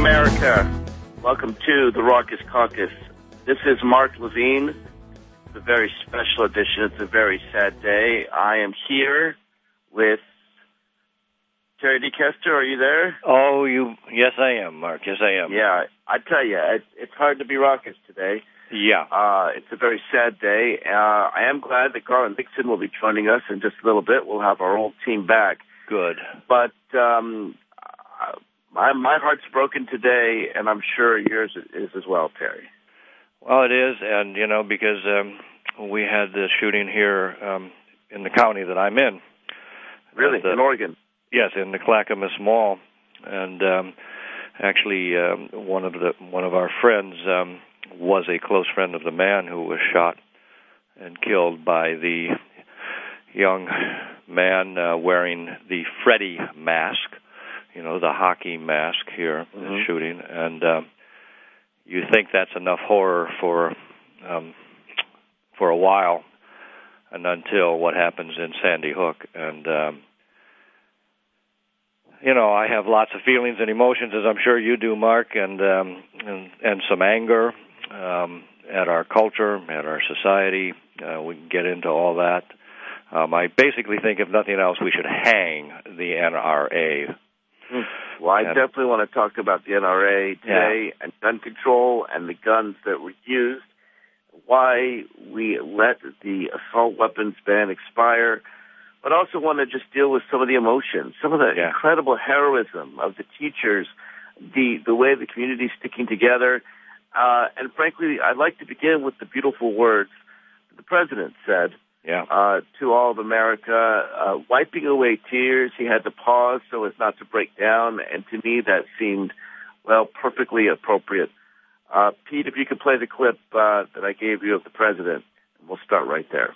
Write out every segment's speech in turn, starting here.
America. Welcome to the Raucous Caucus. This is Mark Levine. It's a very special edition. It's a very sad day. I am here with Terry DeKester. Are you there? Yes, I am, Mark. Yes, I am. Yeah, I tell you, it's hard to be raucous today. Yeah. It's a very sad day. I am glad that Garland Nixon will be joining us in just a little bit. We'll have our old team back. Good. But my heart's broken today, and I'm sure yours is as well, Terry. Well, it is, and, because we had the shooting here in the county that I'm in. Really? In Oregon? Yes, in the Clackamas Mall. And actually, one of our friends was a close friend of the man who was shot and killed by the young man wearing the Freddy mask, the hockey mask here in the shooting. And you think that's enough horror for a while, and until what happens in Sandy Hook. And I have lots of feelings and emotions, as I'm sure you do, Mark, and some anger at our culture, at our society. We can get into all that. I basically think, if nothing else, we should hang the NRA. Well, I definitely want to talk about the NRA today and gun control and the guns that were used, why we let the assault weapons ban expire, but also want to just deal with some of the emotions, some of the incredible heroism of the teachers, the way the community is sticking together. And frankly, I'd like to begin with the beautiful words the president said to all of America, wiping away tears. He had to pause so as not to break down, and to me that seemed, perfectly appropriate. Pete, if you could play the clip that I gave you of the president, and we'll start right there.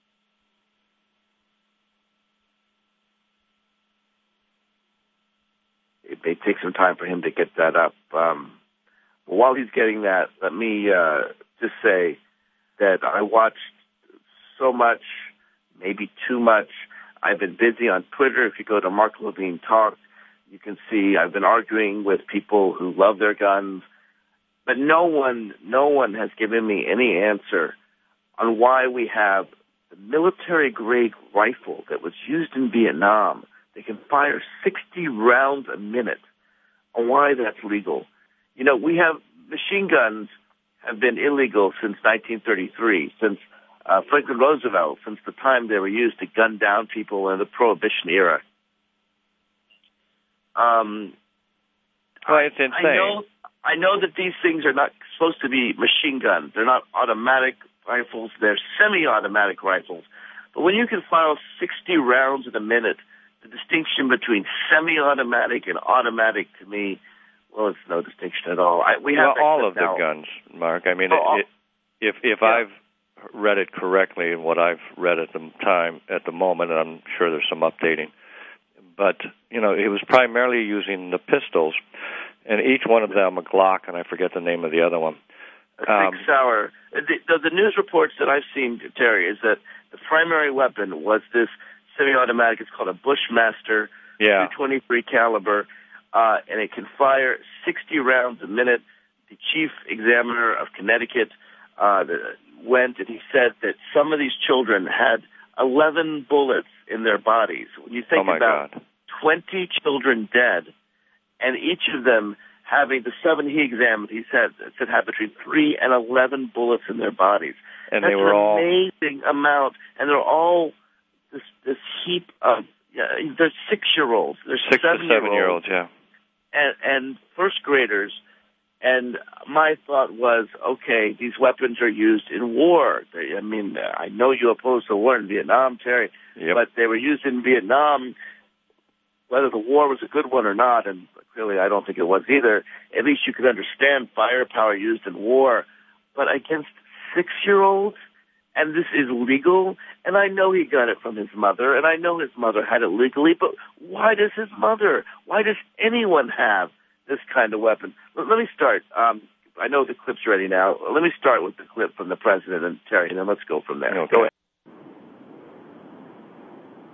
It may take some time for him to get that up. While he's getting that, let me just say that I watched so much, maybe too much. I've been busy on Twitter. If you go to Mark Levine Talk, you can see I've been arguing with people who love their guns, but no one has given me any answer on why we have the military-grade rifle that was used in Vietnam. They can fire 60 rounds a minute, and why that's legal. We have machine guns have been illegal since 1933, since Franklin Roosevelt, since the time they were used to gun down people in the Prohibition era. It's insane. I know that these things are not supposed to be machine guns. They're not automatic rifles. They're semi-automatic rifles. But when you can fire 60 rounds in a minute, the distinction between semi-automatic and automatic, to me, it's no distinction at all. All of the guns, Mark. I mean, if I've read it correctly, and what I've read at the moment, and I'm sure there's some updating, but it was primarily using the pistols, and each one of them a Glock, and I forget the name of the other one. Sig Sauer. The news reports that I've seen, Terry, is that the primary weapon was this semi-automatic. It's called a Bushmaster, 223 caliber, and it can fire 60 rounds a minute. The chief examiner of Connecticut went and he said that some of these children had 11 bullets in their bodies. When you think about 20 children dead, and each of them having the 7 he examined, he said had between 3 and 11 bullets in their bodies. And that's they were all amazing amount, and they're all this heap of. They're 6-year-olds. They're 6 to 7-year-olds, and first graders. And my thought was, okay, these weapons are used in war. I know you opposed the war in Vietnam, Terry, but they were used in Vietnam. Whether the war was a good one or not, and clearly I don't think it was either, at least you could understand firepower used in war. But against 6-year-olds, and this is legal, and I know he got it from his mother, and I know his mother had it legally, but why does anyone have this kind of weapon? Let me start. I know the clip's ready now. Let me start with the clip from the president and Terry, and then let's go from there. Okay. Go ahead.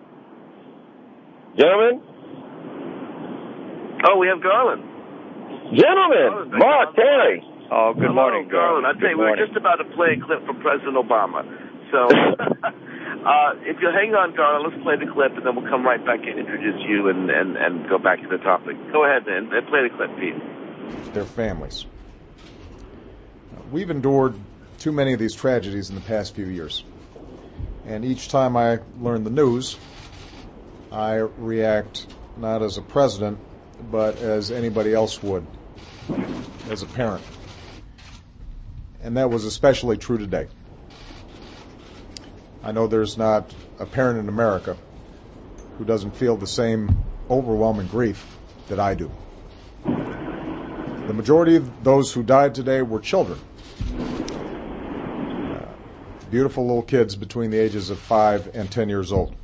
Gentlemen? Oh, we have Garland. Gentlemen, Mark, Terry. Oh, good morning, Garland. I tell you, we were just about to play a clip from President Obama. So, if you'll hang on, Garland, let's play the clip, and then we'll come right back and introduce you and go back to the topic. Go ahead, and play the clip, Pete. Their families. We've endured too many of these tragedies in the past few years. And each time I learn the news, I react not as a president, but as anybody else would, as a parent. And that was especially true today. I know there's not a parent in America who doesn't feel the same overwhelming grief that I do. The majority of those who died today were children. Beautiful little kids between the ages of 5 and 10 years old.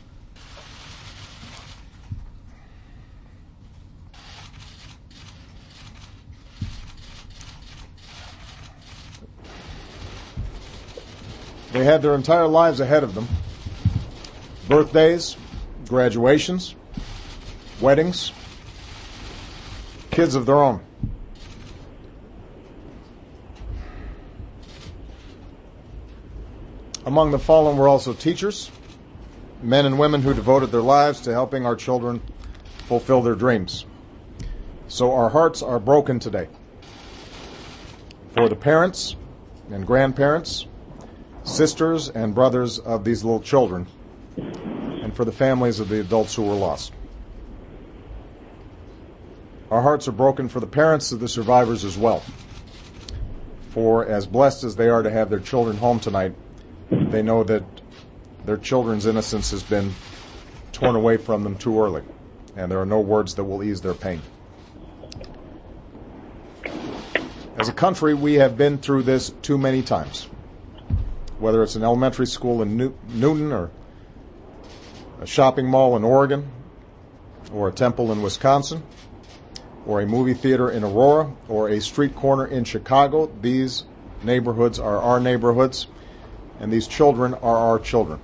They had their entire lives ahead of them. Birthdays, graduations, weddings, kids of their own. Among the fallen were also teachers, men and women who devoted their lives to helping our children fulfill their dreams. So our hearts are broken today for the parents and grandparents, sisters and brothers of these little children, and for the families of the adults who were lost. Our hearts are broken for the parents of the survivors as well. For as blessed as they are to have their children home tonight, they know that their children's innocence has been torn away from them too early, and there are no words that will ease their pain. As a country, we have been through this too many times. Whether it's an elementary school in Newton or a shopping mall in Oregon or a temple in Wisconsin or a movie theater in Aurora or a street corner in Chicago, these neighborhoods are our neighborhoods, and these children are our children.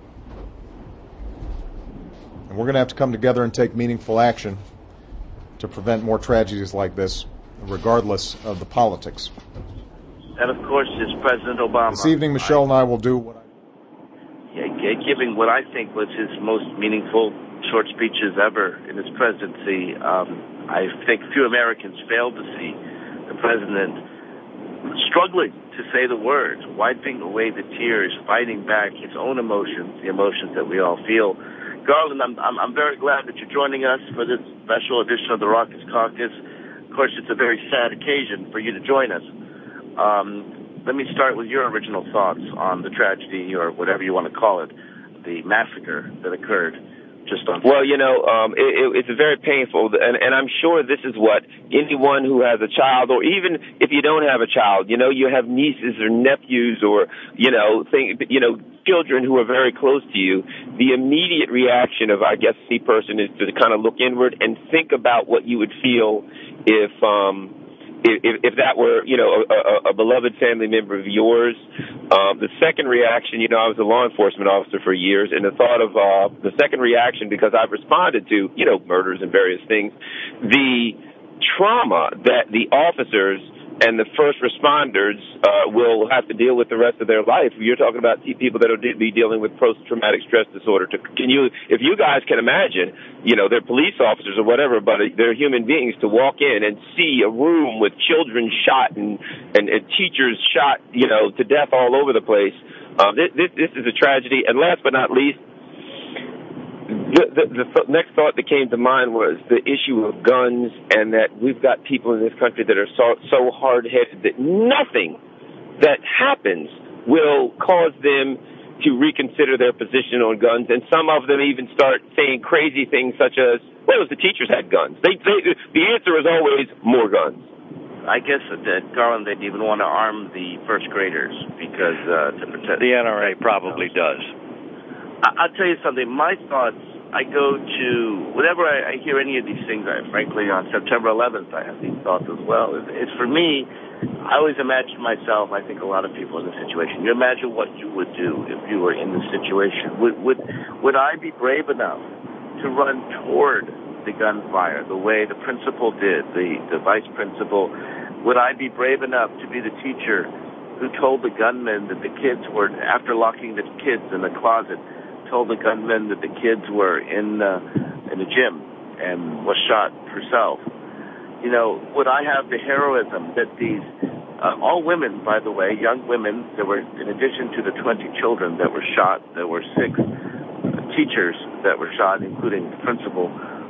And we're going to have to come together and take meaningful action to prevent more tragedies like this, regardless of the politics. And, of course, is President Obama. This evening, Michelle and I will do what giving what I think was his most meaningful short speeches ever in his presidency. I think few Americans failed to see the president struggling to say the words, wiping away the tears, fighting back his own emotions, the emotions that we all feel. Garland, I'm very glad that you're joining us for this special edition of the Raucous Caucus. Of course, it's a very sad occasion for you to join us. Let me start with your original thoughts on the tragedy, or whatever you want to call it, the massacre that occurred just on... Well, it's very painful, and I'm sure this is what anyone who has a child, or even if you don't have a child, you have nieces or nephews or, children who are very close to you, the immediate reaction of, I guess, any person is to kind of look inward and think about what you would feel if that were, a beloved family member of yours. The second reaction, I was a law enforcement officer for years, and the thought of the second reaction, because I've responded to, murders and various things, the trauma that the officers and the first responders will have to deal with the rest of their life. You're talking about people that will be dealing with post-traumatic stress disorder. If you guys can imagine, they're police officers or whatever, but they're human beings, to walk in and see a room with children shot and teachers shot, to death all over the place. This is a tragedy. And last but not least, the next thought that came to mind was the issue of guns, and that we've got people in this country that are so hard-headed that nothing that happens will cause them to reconsider their position on guns, and some of them even start saying crazy things such as, well, if the teachers had guns. The answer is always more guns. I guess that, Garland, they'd even want to arm the first graders because to protect... The NRA probably does. I'll tell you something. My thoughts, I go to, whenever I hear any of these things, frankly, on September 11th, I have these thoughts as well. It's for me, I always imagine myself, I think a lot of people in this situation, you imagine what you would do if you were in this situation. Would I be brave enough to run toward the gunfire, the way the principal did, the vice principal, would I be brave enough to be the teacher who told the gunman that the kids were, after locking the kids in the closet, told the gunman that the kids were in a gym and was shot herself? You know, would I have the heroism that these, all women, by the way, young women, there were, in addition to the 20 children that were shot, there were 6 teachers that were shot, including the principal.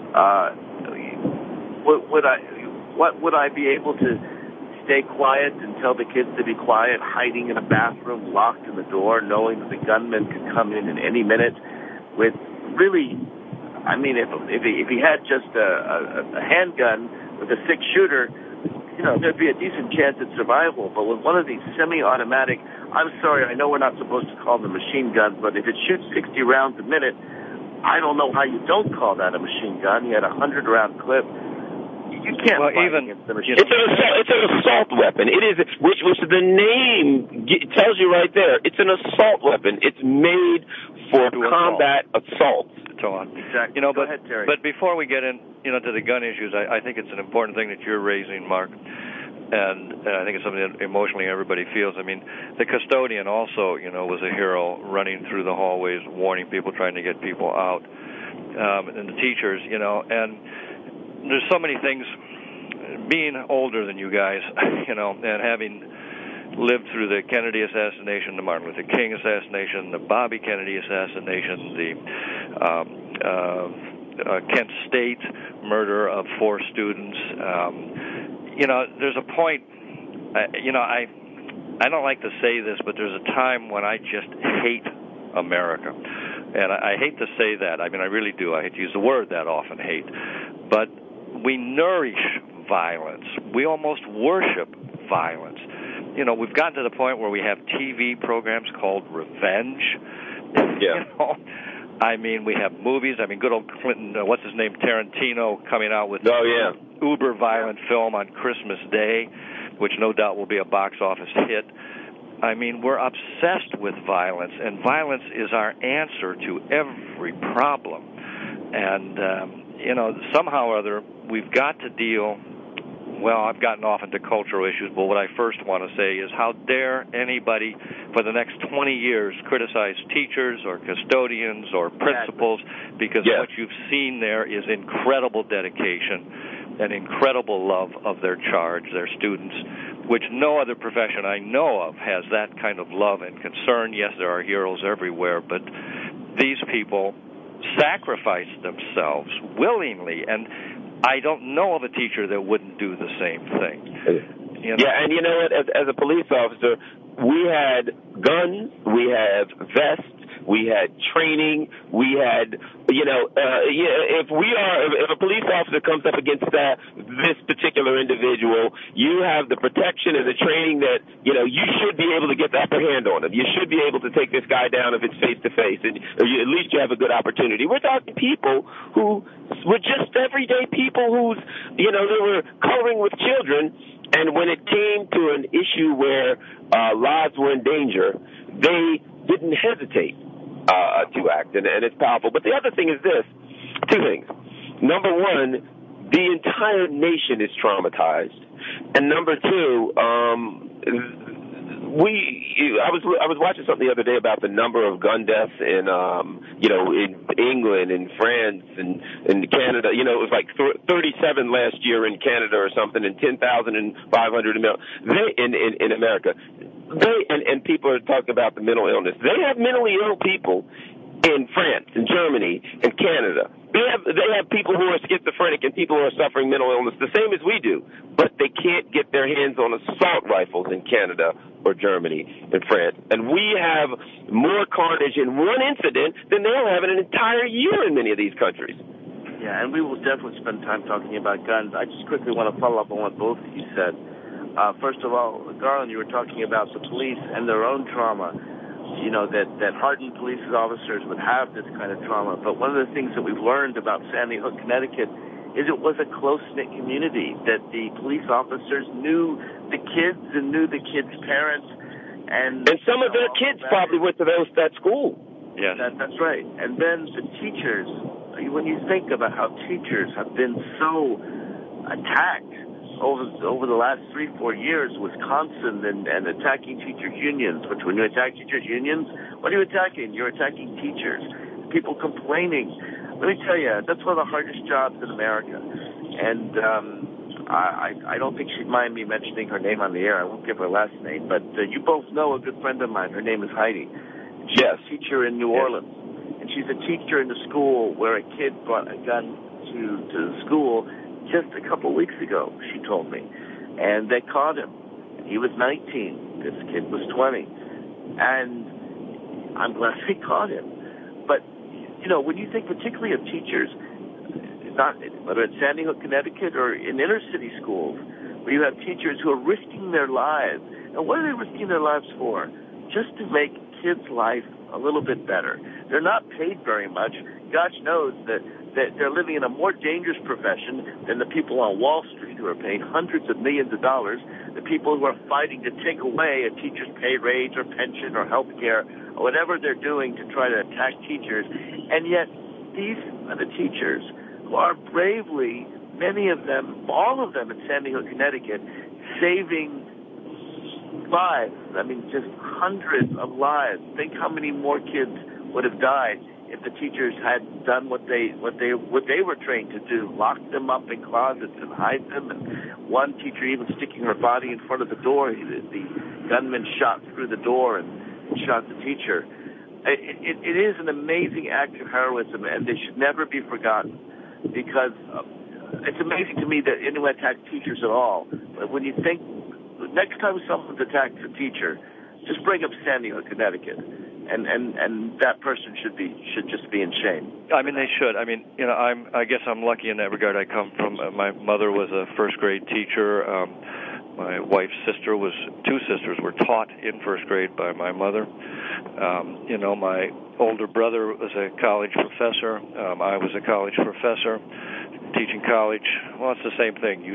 Would I be able to stay quiet and tell the kids to be quiet, hiding in a bathroom, locked in the door, knowing that the gunman could come in any minute with really, I mean, if he had just a handgun with a 6-shooter, you know, there'd be a decent chance at survival. But with one of these semi-automatic, I'm sorry, I know we're not supposed to call them machine guns, but if it shoots 60 rounds a minute, I don't know how you don't call that a machine gun. You had a 100-round clip. You can't fight against the machine gun. It's an assault weapon. It is, which the name tells you right there. It's an assault weapon. It's made for combat assault. So on. Exactly. You know, Go ahead, Terry. But before we get in, you know, to the gun issues, I think it's an important thing that you're raising, Mark, and I think it's something that emotionally everybody feels. I mean, the custodian also, you know, was a hero, running through the hallways, warning people, trying to get people out, and the teachers, you know, and there's so many things. Being older than you guys, you know, and having lived through the Kennedy assassination, the Martin Luther King assassination, the Bobby Kennedy assassination, the Kent State murder of 4 students. You know, there's a point, you know, I don't like to say this, but there's a time when I just hate America. And I hate to say that. I mean, I really do. I hate to use the word that often, hate. But we nourish violence. We almost worship violence. You know, we've gotten to the point where we have TV programs called revenge. Yeah. You know, I mean, we have movies. I mean, good old Clinton, what's his name, Tarantino, coming out with uber violent film on Christmas Day, which no doubt will be a box office hit. I mean, we're obsessed with violence, and violence is our answer to every problem. And, you know, somehow or other, we've got to deal. Well, I've gotten off into cultural issues, but what I first want to say is how dare anybody for the next 20 years criticize teachers or custodians or principals, because what you've seen there is incredible dedication and incredible love of their charge, their students, which no other profession I know of has that kind of love and concern. Yes, there are heroes everywhere, but these people sacrifice themselves willingly, and I don't know of a teacher that wouldn't do the same thing. You know? Yeah, and you know what? As a police officer, we had guns, we have vests, we had training, we had, you know, if a police officer comes up against this particular individual, you have the protection and the training that, you know, you should be able to get the upper hand on him. You should be able to take this guy down if it's face to face, and at least you have a good opportunity. We're talking people who were just everyday people who's, you know, they were coloring with children, and when it came to an issue where lives were in danger, they didn't hesitate to act, and it's powerful. But the other thing is this, 2 things. Number one, the entire nation is traumatized, and number 2, I was watching something the other day about the number of gun deaths in you know, in England and France and in Canada. You know, it was like 37 last year in Canada or something, and 10,500 in America. And people are talking about the mental illness. They have mentally ill people in France and Germany and Canada. They have people who are schizophrenic and people who are suffering mental illness the same as we do, but they can't get their hands on assault rifles in Canada or Germany and France. And we have more carnage in one incident than they'll have in an entire year in many of these countries. Yeah, and we will definitely spend time talking about guns. I just quickly want to follow up on what both of you said. First of all, Garland, you were talking about the police and their own trauma. You know, that hardened police officers would have this kind of trauma. But one of the things that we've learned about Sandy Hook, Connecticut, is it was a close-knit community, that the police officers knew the kids and knew the kids' parents. And some of their kids probably went to that school. Yes. That's right. And then the teachers when you think about how teachers have been so attacked over the last 3-4 years, Wisconsin and attacking teachers' unions, which when you attack teachers' unions, what are you attacking? You're attacking teachers. People complaining. Let me tell you, that's one of the hardest jobs in America. And I don't think she'd mind me mentioning her name on the air. I won't give her last name, but you both know a good friend of mine. Her name is Heidi. She's a teacher in New Orleans, and she's a teacher in the school where a kid brought a gun to the school just a couple of weeks ago, she told me. And they caught him. He was 19. This kid was 20. And I'm glad they caught him. But, you know, when you think particularly of teachers, not whether it's Sandy Hook, Connecticut, or in inner city schools, where you have teachers who are risking their lives. And what are they risking their lives for? Just to make kids' life a little bit better. They're not paid very much. Gosh knows that they're living in a more dangerous profession than the people on Wall Street who are paid hundreds of millions of dollars, the people who are fighting to take away a teacher's pay raise or pension or health care or whatever they're doing to try to attack teachers. And yet these are the teachers who are bravely, many of them, all of them in Sandy Hook, Connecticut, saving lives. I mean, just hundreds of lives. Think how many more kids would have died if the teachers had done what they were trained to do, locked them up in closets and hide them. And one teacher even sticking her body in front of the door. The gunman shot through the door and shot the teacher. It is an amazing act of heroism, and they should never be forgotten, because it's amazing to me that anyone attacks teachers at all. But when you think, next time someone attacks a teacher, just bring up Sandy Hook, Connecticut, and that person should just be in shame. I mean, they should. I mean, you know, I guess I'm lucky in that regard. I come from my mother was a first grade teacher. My wife's two sisters were taught in first grade by my mother. You know, my older brother was a college professor. I was a college professor, teaching college. Well, it's the same thing.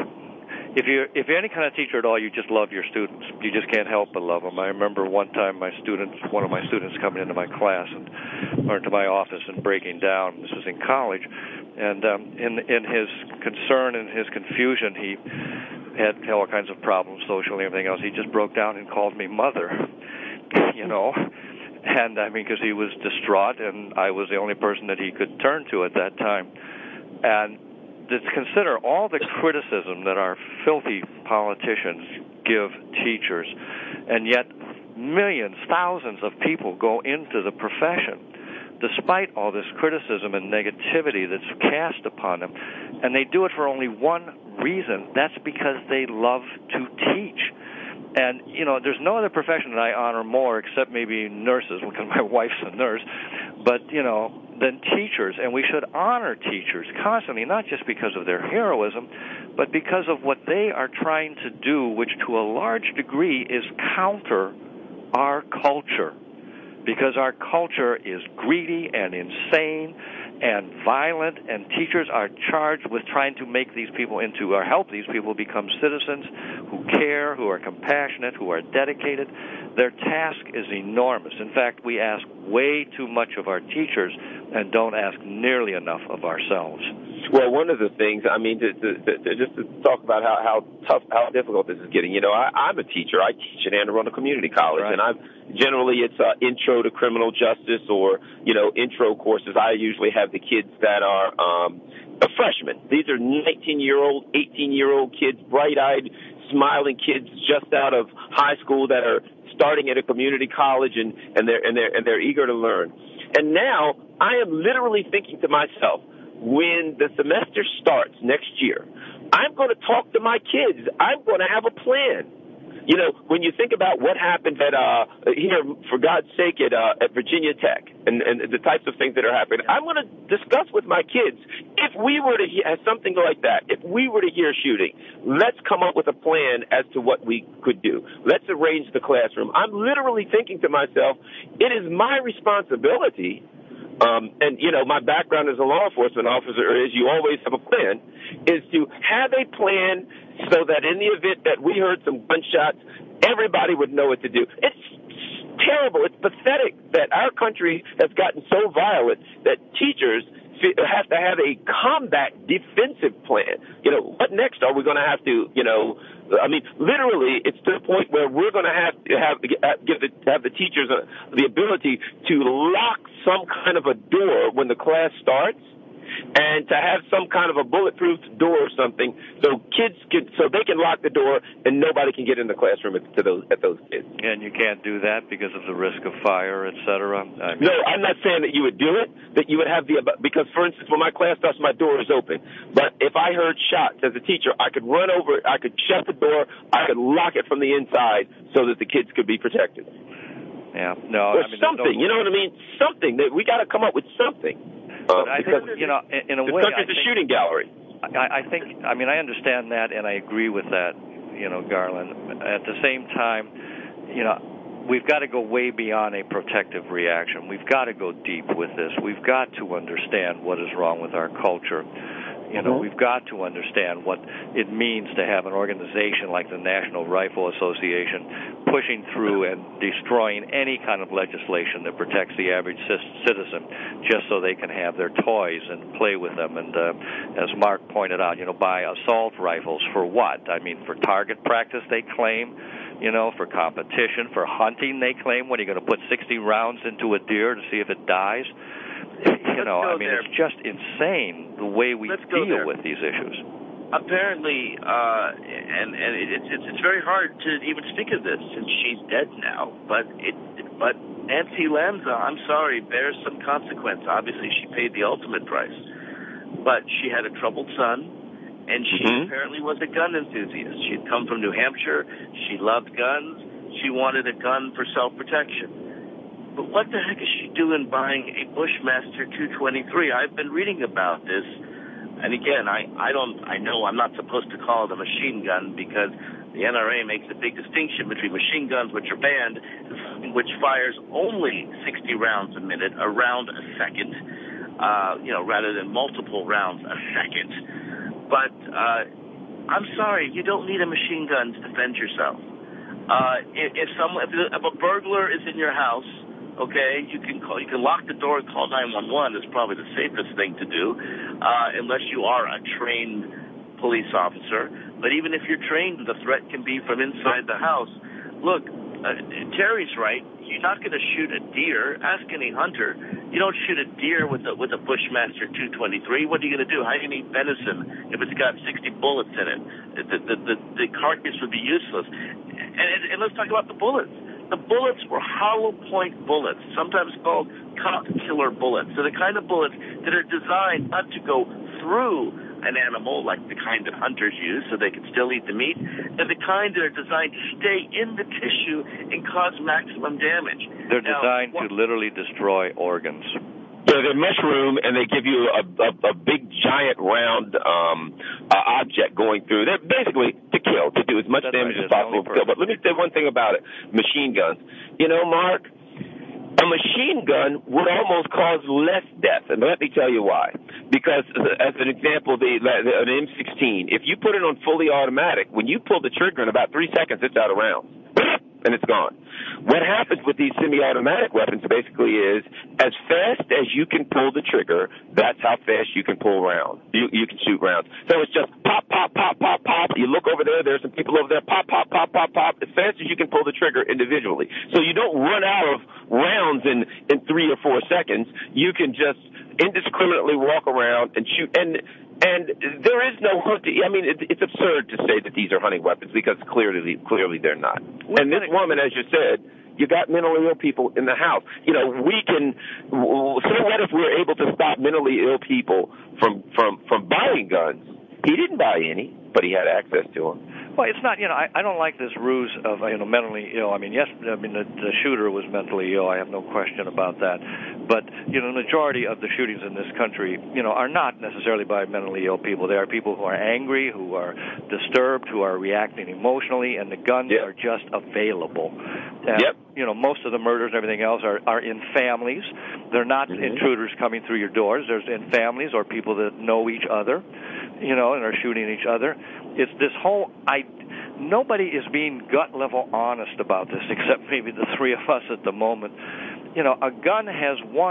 If you're any kind of teacher at all, you just love your students. You just can't help but love them. I remember one time one of my students coming into my class or into my office and breaking down. This was in college, and in his concern and his confusion, he had all kinds of problems socially and everything else. He just broke down and called me mother, you know. And I mean, because he was distraught, and I was the only person that he could turn to at that time. And to consider all the criticism that our filthy politicians give teachers, and yet millions, thousands of people go into the profession despite all this criticism and negativity that's cast upon them, and they do it for only one reason. That's because they love to teach. And, you know, there's no other profession that I honor more except maybe nurses, because my wife's a nurse, but, you know, than teachers. And we should honor teachers constantly, not just because of their heroism, but because of what they are trying to do, which to a large degree is counter our culture. Because our culture is greedy and insane and violent, and teachers are charged with trying to make these people help these people become citizens who care, who are compassionate, who are dedicated. Their task is enormous. In fact, we ask way too much of our teachers and don't ask nearly enough of ourselves. Well, one of the things, I mean, just to talk about how difficult this is getting. You know, I'm a teacher. I teach at Anne Arundel Community College, right. And generally it's intro to criminal justice or, you know, intro courses. I usually have the kids that are freshmen. These are 19-year-old, 18-year-old kids, bright-eyed, smiling kids just out of high school that are starting at a community college and they're eager to learn. And now I am literally thinking to myself, when the semester starts next year, I'm going to talk to my kids. I'm going to have a plan. You know, when you think about what happened at here, for God's sake, at Virginia Tech and the types of things that are happening, I'm going to discuss with my kids, if we were to hear something like that, if we were to hear shooting, let's come up with a plan as to what we could do. Let's arrange the classroom. I'm literally thinking to myself, it is my responsibility. And, you know, my background as a law enforcement officer is you always have a plan, is to have a plan so that in the event that we heard some gunshots, everybody would know what to do. It's terrible. It's pathetic that our country has gotten so violent that teachers have to have a combat defensive plan. You know, what next are we going to have to, you know, I mean, literally, it's to the point where we're going to have the teachers the ability to lock some kind of a door when the class starts, and to have some kind of a bulletproof door or something, so they can lock the door and nobody can get in the classroom at those kids. And you can't do that because of the risk of fire, et cetera. No, I'm not saying that you would do it. That you would have because, for instance, when my class starts, my door is open. But if I heard shots as a teacher, I could run over, I could shut the door, I could lock it from the inside so that the kids could be protected. Yeah, no, or something. You know what I mean? Something that we got to come up with something. But I think, you know, in a way, it's a shooting gallery. I think, I mean, I understand that, and I agree with that, you know, Garland. At the same time, you know, we've got to go way beyond a protective reaction. We've got to go deep with this. We've got to understand what is wrong with our culture. You know, we've got to understand what it means to have an organization like the National Rifle Association pushing through and destroying any kind of legislation that protects the average citizen just so they can have their toys and play with them. And as Mark pointed out, you know, buy assault rifles for what? I mean, for target practice, they claim. You know, for competition, for hunting, they claim. What, are you going to put 60 rounds into a deer to see if it dies? You know, I mean, it's just insane the way we deal with these issues. Apparently, and it's very hard to even speak of this since she's dead now. But Nancy Lanza, I'm sorry, bears some consequence. Obviously, she paid the ultimate price, but she had a troubled son, and she apparently was a gun enthusiast. She'd come from New Hampshire. She loved guns. She wanted a gun for self-protection. But what the heck is she doing buying a Bushmaster 223? I've been reading about this, and again, I know I'm not supposed to call it a machine gun because the NRA makes a big distinction between machine guns, which are banned, which fires only 60 rounds a minute, a round a second, rather than multiple rounds a second. But I'm sorry, you don't need a machine gun to defend yourself. If a burglar is in your house, okay, you can lock the door and call 911. Is probably the safest thing to do, unless you are a trained police officer. But even if you're trained, the threat can be from inside the house. Look, Terry's right. You're not going to shoot a deer. Ask any hunter. You don't shoot a deer with a Bushmaster 223. What are you going to do? How are you going to eat venison if it's got 60 bullets in it? The carcass would be useless. And let's talk about the bullets. The bullets were hollow point bullets, sometimes called cop killer bullets. So the kind of bullets that are designed not to go through an animal like the kind that hunters use so they can still eat the meat, and the kind that are designed to stay in the tissue and cause maximum damage. They're designed to literally destroy organs. So they're mushroom, and they give you a big, giant, round object going through. They're basically to kill, to do as much damage as possible to kill. But let me say one thing about it, machine guns. You know, Mark, a machine gun would almost cause less death, and let me tell you why. Because, as an example, an M16, if you put it on fully automatic, when you pull the trigger in about 3 seconds, it's out of rounds, and it's gone. What happens with these semi-automatic weapons basically is, as fast as you can pull the trigger, that's how fast you can pull rounds. You can shoot rounds. So it's just pop, pop, pop, pop, pop. You look over there's some people over there, pop, pop, pop, pop, pop, as fast as you can pull the trigger individually. So you don't run out of rounds in 3 or 4 seconds. You can just indiscriminately walk around and shoot. And there is no hunting. I mean, it's absurd to say that these are hunting weapons because clearly they're not. And this woman, as you said, you got mentally ill people in the house. You know, so what if we're able to stop mentally ill people from buying guns? He didn't buy any, but he had access to them. Well, it's not, I don't like this ruse of, mentally ill. I mean, yes, the shooter was mentally ill. I have no question about that. But, the majority of the shootings in this country, are not necessarily by mentally ill people. They are people who are angry, who are disturbed, who are reacting emotionally, and the guns are just available. And, most of the murders and everything else are in families. They're not intruders coming through your doors. They're in families or people that know each other, and are shooting each other. It's this whole nobody is being gut-level honest about this except maybe the three of us at the moment. A gun has one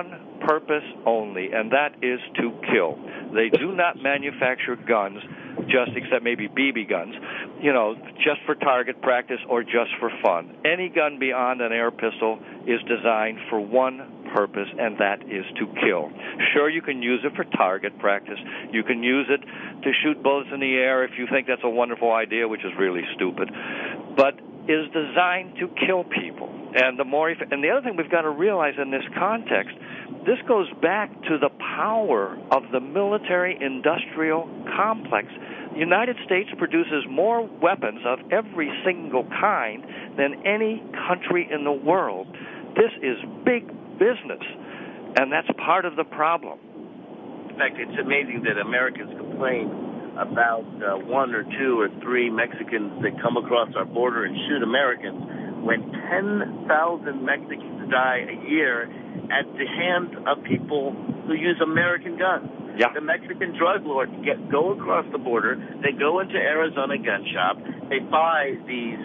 purpose only, and that is to kill. They do not manufacture guns except maybe BB guns, just for target practice or just for fun. Any gun beyond an air pistol is designed for one purpose, and that is to kill. Sure, you can use it for target practice. You can use it to shoot bullets in the air if you think that's a wonderful idea, which is really stupid. But is designed to kill people. And the other thing we've got to realize in this context, this goes back to the power of the military-industrial complex. The United States produces more weapons of every single kind than any country in the world. This is big business, and that's part of the problem. In fact, it's amazing that Americans complain about 1 or 2 or 3 Mexicans that come across our border and shoot Americans when 10,000 Mexicans die a year at the hands of people who use American guns. Yeah. The Mexican drug lords go across the border, they go into Arizona gun shop, they buy these,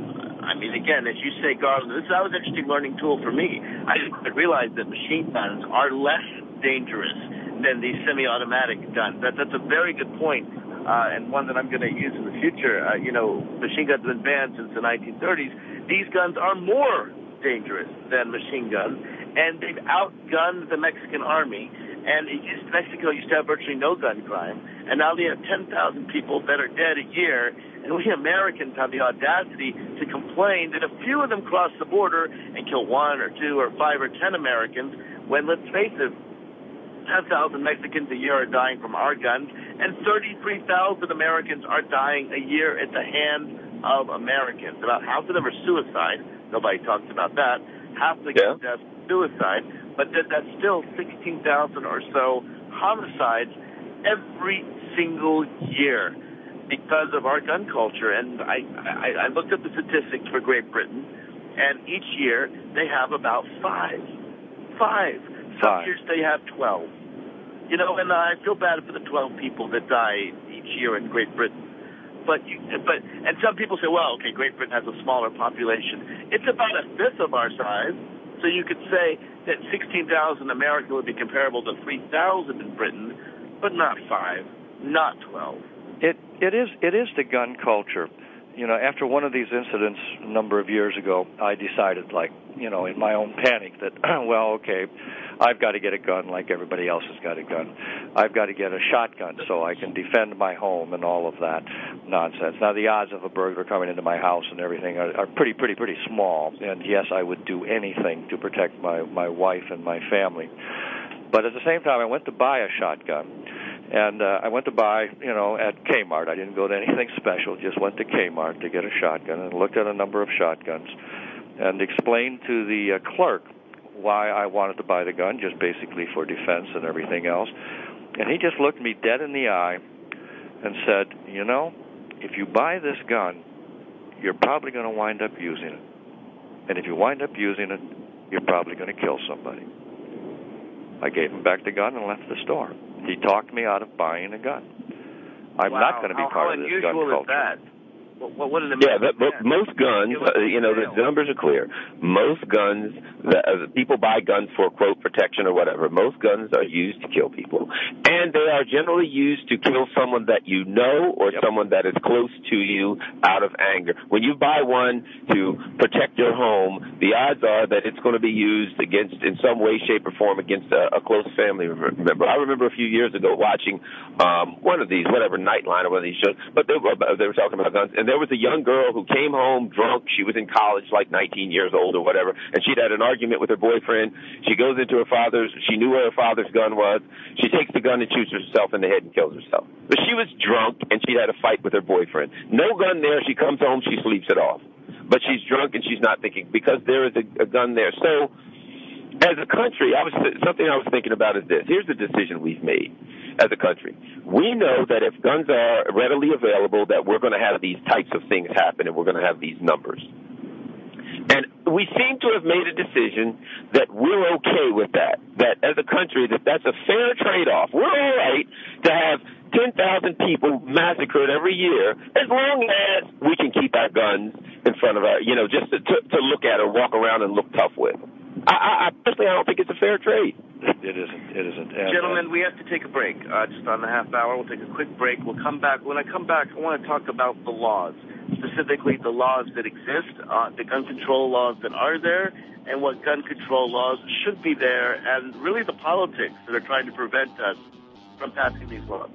again, as you say, Garland, that was an interesting learning tool for me. I didn't realize that machine guns are less dangerous than these semi-automatic guns. That's a very good point, and one that I'm going to use in the future. Machine guns have been banned since the 1930s. These guns are more dangerous than machine guns, and they've outgunned the Mexican army. And Mexico used to have virtually no gun crime, and now they have 10,000 people that are dead a year. And we Americans have the audacity to complain that a few of them cross the border and kill 1 or 2 or 5 or 10 Americans, when, let's face it, 10,000 Mexicans a year are dying from our guns, and 33,000 Americans are dying a year at the hands of Americans. About half of them are suicide. Nobody talks about that. Half of the deaths are suicide. But that's still 16,000 or so homicides every single year because of our gun culture. And I looked up the statistics for Great Britain, and each year they have about 5. Some years they have 12. And I feel bad for the 12 people that die each year in Great Britain. But some people say, well, okay, Great Britain has a smaller population. It's about a fifth of our size. So you could say that 16,000 in America would be comparable to 3,000 in Britain, but not 5, not 12. It is the gun culture. After one of these incidents a number of years ago, I decided, in my own panic that, I've got to get a gun like everybody else has got a gun. I've got to get a shotgun so I can defend my home and all of that nonsense. Now, the odds of a burglar coming into my house and everything are pretty small. And, yes, I would do anything to protect my wife and my family. But at the same time, I went to buy a shotgun. And I went to buy, at Kmart. I didn't go to anything special, just went to Kmart to get a shotgun and looked at a number of shotguns and explained to the clerk why I wanted to buy the gun, just basically for defense and everything else. And he just looked me dead in the eye and said, if you buy this gun, you're probably going to wind up using it. And if you wind up using it, you're probably going to kill somebody. I gave him back the gun and left the store. He talked me out of buying a gun. I'm not going to be part of this gun culture. How unusual is that? What an but most guns, the numbers are clear. Most guns, people buy guns for, quote, protection or whatever. Most guns are used to kill people. And they are generally used to kill someone that you know or someone that is close to you out of anger. When you buy one to protect your home, the odds are that it's going to be used in some way, shape, or form against a close family member. I remember a few years ago watching one of these, Nightline or one of these shows, but they were talking about guns. And there was a young girl who came home drunk. She was in college, like 19 years old or whatever, and she'd had an argument with her boyfriend. She goes into she knew where her father's gun was. She takes the gun and shoots herself in the head and kills herself. But she was drunk, and she had a fight with her boyfriend. No gun there. She comes home, she sleeps it off. But she's drunk, and she's not thinking, because there is a gun there. So, as a country, something I was thinking about is this. Here's the decision we've made as a country. We know that if guns are readily available, that we're going to have these types of things happen, and we're going to have these numbers. And we seem to have made a decision that we're okay with that as a country, that's a fair trade-off. We're all right to have 10,000 people massacred every year as long as we can keep our guns in front of our, just to look at or walk around and look tough with. I personally, I don't think it's a fair trade. It isn't. Gentlemen, we have to take a break. Just on the half hour, we'll take a quick break. We'll come back. When I come back, I want to talk about the laws, specifically the laws that exist, the gun control laws that are there, and what gun control laws should be there, and really the politics that are trying to prevent us from passing these laws.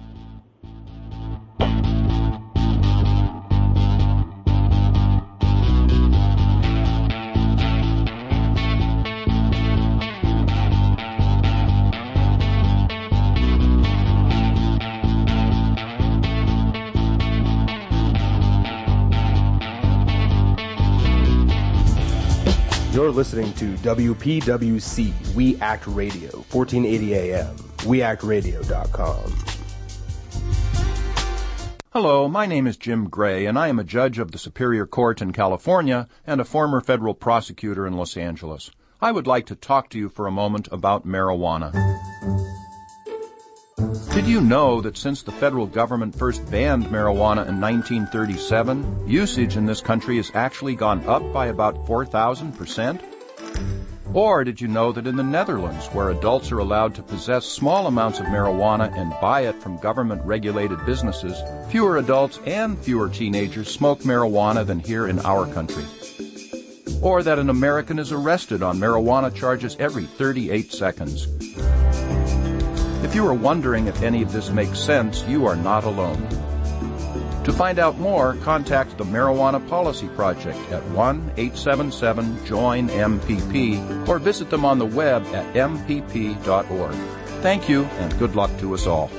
You're listening to WPWC, We Act Radio, 1480 AM, weactradio.com. Hello, my name is Jim Gray, and I am a judge of the Superior Court in California and a former federal prosecutor in Los Angeles. I would like to talk to you for a moment about marijuana. Did you know that since the federal government first banned marijuana in 1937, usage in this country has actually gone up by about 4,000%? Or did you know that in the Netherlands, where adults are allowed to possess small amounts of marijuana and buy it from government-regulated businesses, fewer adults and fewer teenagers smoke marijuana than here in our country? Or that an American is arrested on marijuana charges every 38 seconds? If you are wondering if any of this makes sense, you are not alone. To find out more, contact the Marijuana Policy Project at 1-877-JOIN-MPP or visit them on the web at mpp.org. Thank you, and good luck to us all.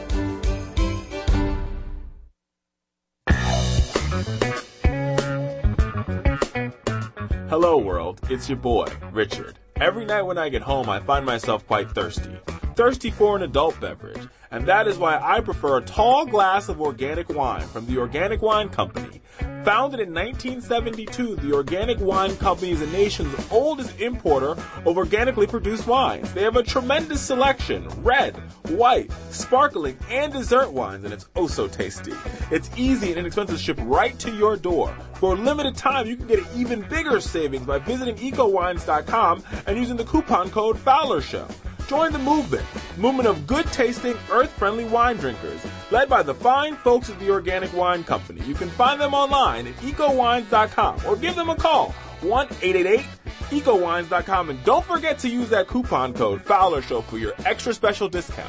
Hello, world. It's your boy, Richard. Every night when I get home, I find myself quite thirsty for an adult beverage, and that is why I prefer a tall glass of organic wine from the Organic Wine Company. Founded in 1972, the Organic Wine Company is the nation's oldest importer of organically produced wines. They have a tremendous selection, red, white, sparkling, and dessert wines, and it's oh so tasty. It's easy and inexpensive to ship right to your door. For a limited time, you can get an even bigger savings by visiting ecowines.com and using the coupon code FowlerShow. Join the movement of good-tasting, earth-friendly wine drinkers, led by the fine folks at the Organic Wine Company. You can find them online at ecowines.com or give them a call, 1-888-ECOWINES.com, and don't forget to use that coupon code FowlerShow for your extra special discount.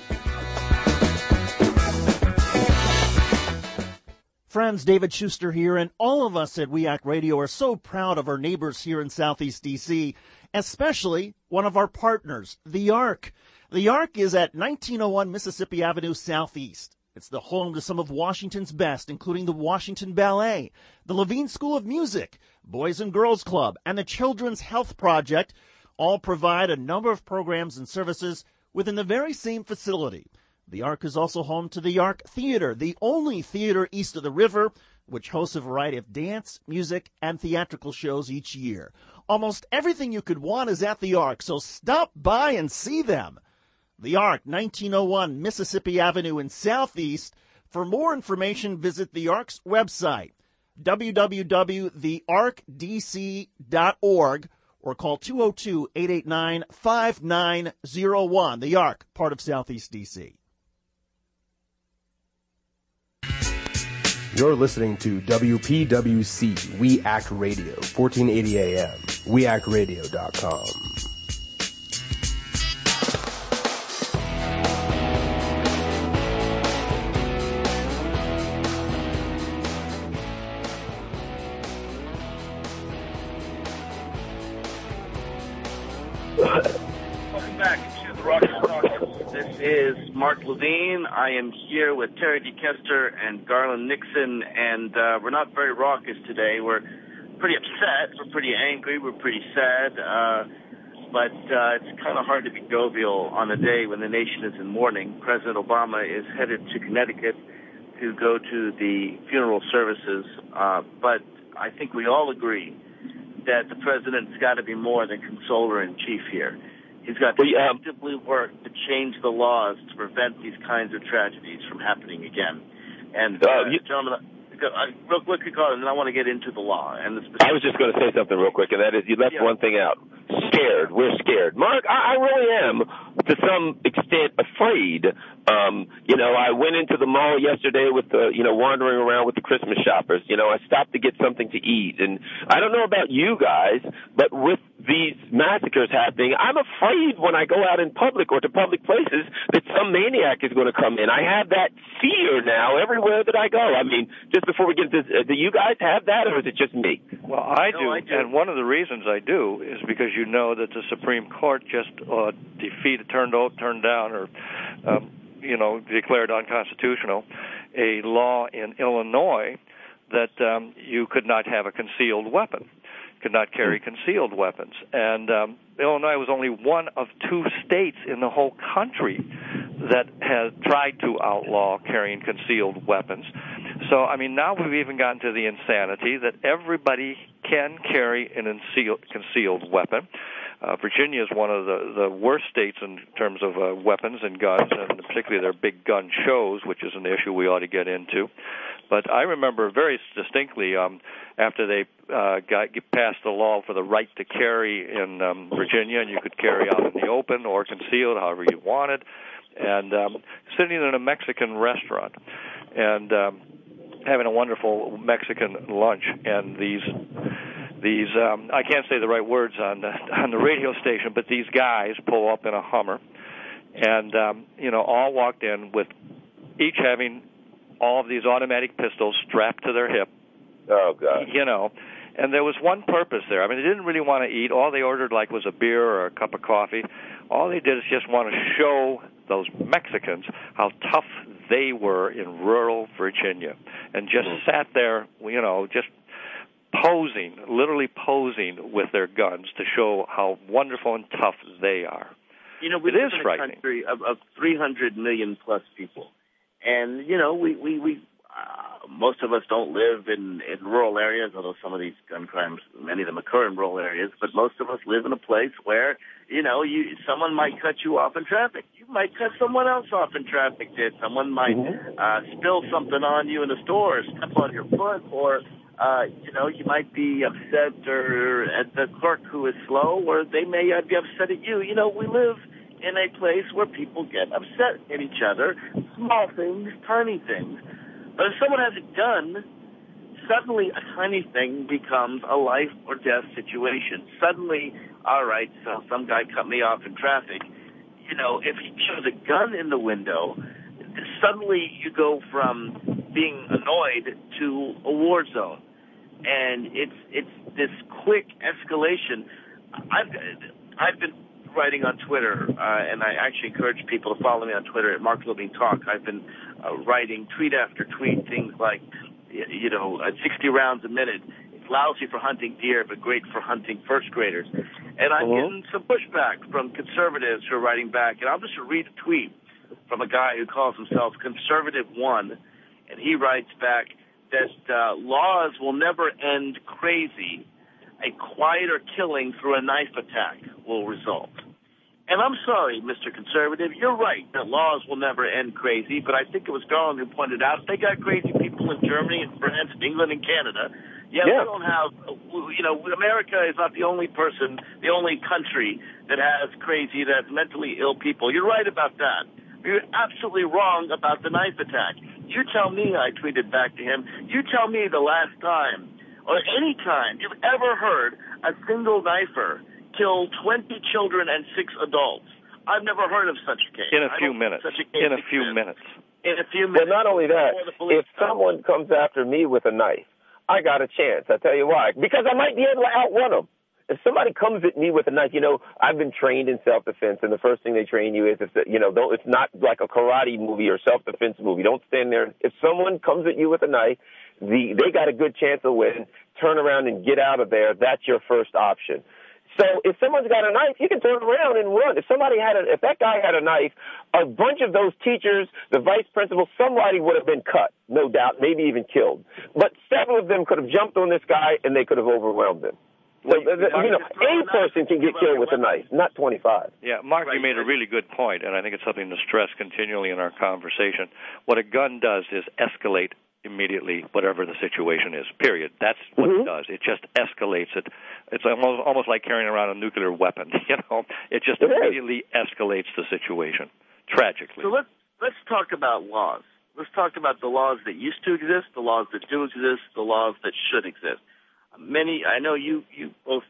Friends, David Schuster here, and all of us at We Act Radio are so proud of our neighbors here in Southeast D.C., especially one of our partners, the Ark. The Ark is at 1901 Mississippi Avenue Southeast. It's the home to some of Washington's best, including the Washington Ballet, the Levine School of Music, Boys and Girls Club, and the Children's Health Project. All provide a number of programs and services within the very same facility. The Ark is also home to the Ark Theater, the only theater east of the river, which hosts a variety of dance, music, and theatrical shows each year. Almost everything you could want is at the Ark, so stop by and see them. The Ark, 1901 Mississippi Avenue in Southeast. For more information, visit the Ark's website, www.thearkdc.org, or call 202-889-5901. The Ark, part of Southeast D.C. You're listening to WPWC, We Act Radio, 1480 AM, weactradio.com. Welcome back to the Rock and Talk. This is Mark Levine. I am here with Terry DeKester and Garland Nixon, and we're not very raucous today. We're pretty upset. We're pretty angry. We're pretty sad. But it's kind of hard to be jovial on a day when the nation is in mourning. President Obama is headed to Connecticut to go to the funeral services. But I think we all agree that the president's got to be more than consoler-in-chief here. He's got to actively work to change the laws to prevent these kinds of tragedies from happening again. And, gentlemen, real quick, Carl, and then I want to get into the law and the I was just going to say something real quick, and that is you left one thing out. Scared. We're scared. Mark, I really am, to some extent, afraid. I went into the mall yesterday with wandering around with the Christmas shoppers. I stopped to get something to eat. And I don't know about you guys, but with these massacres happening, I'm afraid when I go out in public or to public places that some maniac is going to come in. I have that fear now everywhere that I go. I mean, just before we get into this, do you guys have that, or is it just me? Well, I do. And one of the reasons I do is because you know that the Supreme Court just turned down, or declared unconstitutional a law in Illinois that you could not have a concealed weapon, could not carry concealed weapons. And Illinois was only one of 2 states in the whole country that has tried to outlaw carrying concealed weapons. So, I mean, now we've even gotten to the insanity that everybody can carry an concealed weapon. Virginia is one of the worst states in terms of weapons and guns, and particularly their big gun shows, which is an issue we ought to get into. But I remember very distinctly after they passed the law for the right to carry in Virginia, and you could carry out in the open or concealed, however you wanted, and sitting in a Mexican restaurant and having a wonderful Mexican lunch, and these I can't say the right words on the radio station, but these guys pull up in a Hummer, and all walked in with each having all of these automatic pistols strapped to their hip. Oh God! And there was one purpose there. I mean, they didn't really want to eat. All they ordered was a beer or a cup of coffee. All they did is just want to show those Mexicans how tough they were in rural Virginia, and just sat there, just literally posing with their guns to show how wonderful and tough they are. We live in a country of 300 million plus people, and we most of us don't live in rural areas, although some of these gun crimes, many of them occur in rural areas. But most of us live in a place where someone might cut you off in traffic. You might cut someone else off in traffic. Someone might spill something on you in a store, or step on your foot, or you might be upset at the clerk who is slow, or they may be upset at you. We live in a place where people get upset at each other, small things, tiny things. But if someone has a gun, suddenly a tiny thing becomes a life or death situation. Suddenly, all right, so some guy cut me off in traffic. If he shows a gun in the window, suddenly you go from being annoyed to a war zone. And it's this quick escalation. I've been writing on Twitter, and I actually encourage people to follow me on Twitter at Mark Levine Talk. I've been writing tweet after tweet things like, 60 rounds a minute. It's lousy for hunting deer, but great for hunting first graders. And I'm getting some pushback from conservatives who are writing back. And I'll just read a tweet from a guy who calls himself Conservative One, and he writes back that laws will never end crazy. A quieter killing through a knife attack will result. And I'm sorry, Mr. Conservative, you're right that laws will never end crazy, but I think it was Garland who pointed out they got crazy people in Germany and France and England and Canada. We don't have, America is not the only country that has crazy, that has mentally ill people. You're right about that. You're absolutely wrong about the knife attack. You tell me, I tweeted back to him, you tell me the last time or any time you've ever heard a single knifer kill 20 children and 6 adults. I've never heard of such a case. In a few minutes. Well, not only that, if someone comes after me with a knife, I got a chance. I tell you why. Because I might be able to outrun them. If somebody comes at me with a knife, I've been trained in self-defense, and the first thing they train you is, it's not like a karate movie or self-defense movie. Don't stand there. If someone comes at you with a knife, they got a good chance of winning. Turn around and get out of there. That's your first option. So if someone's got a knife, you can turn around and run. If that guy had a knife, a bunch of those teachers, the vice principal, somebody would have been cut, no doubt, maybe even killed. But 7 of them could have jumped on this guy, and they could have overwhelmed him. So, any person can get killed with a knife, not 25. Yeah, Mark, you made a really good point, and I think it's something to stress continually in our conversation. What a gun does is escalate immediately whatever the situation is, period. That's what it does. It just escalates it. It's almost like carrying around a nuclear weapon, you know. It just immediately escalates the situation, tragically. So let's talk about laws. Let's talk about the laws that used to exist, the laws that do exist, the laws that should exist. I know both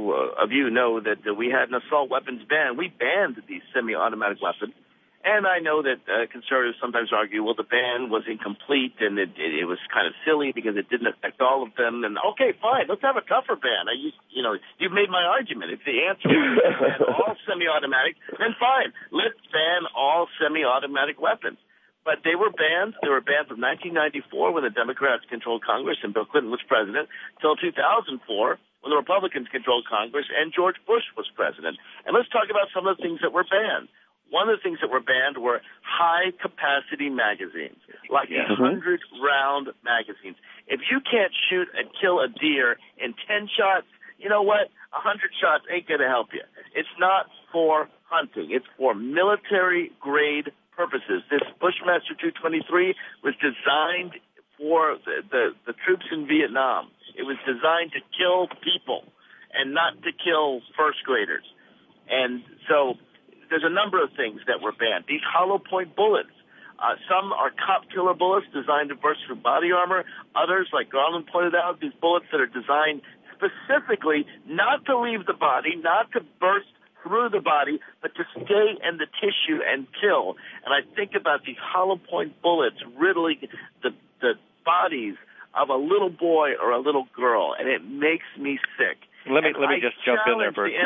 of you know that we had an assault weapons ban. We banned these semi-automatic weapons. And I know that conservatives sometimes argue, well, the ban was incomplete and it was kind of silly because it didn't affect all of them. And okay, fine, let's have a tougher ban. You've made my argument. If the answer was to ban all semi-automatic, then fine, let's ban all semi-automatic weapons. But they were banned. They were banned from 1994 when the Democrats controlled Congress and Bill Clinton was president, till 2004 when the Republicans controlled Congress and George Bush was president. And let's talk about some of the things that were banned. One of the things that were banned were high-capacity magazines, like 100-round magazines. If you can't shoot and kill a deer in 10 shots, you know what? 100 shots ain't going to help you. It's not for hunting. It's for military-grade purposes. This Bushmaster 223 was designed for the troops in Vietnam. It was designed to kill people and not to kill first graders. And so there's a number of things that were banned. These hollow point bullets. Some are cop killer bullets designed to burst through body armor. Others, like Garland pointed out, these bullets that are designed specifically not to leave the body, not to burst through the body, but to stay in the tissue and kill. And I think about these hollow point bullets riddling the bodies of a little boy or a little girl, and it makes me sick. Let me just jump in there for a quick.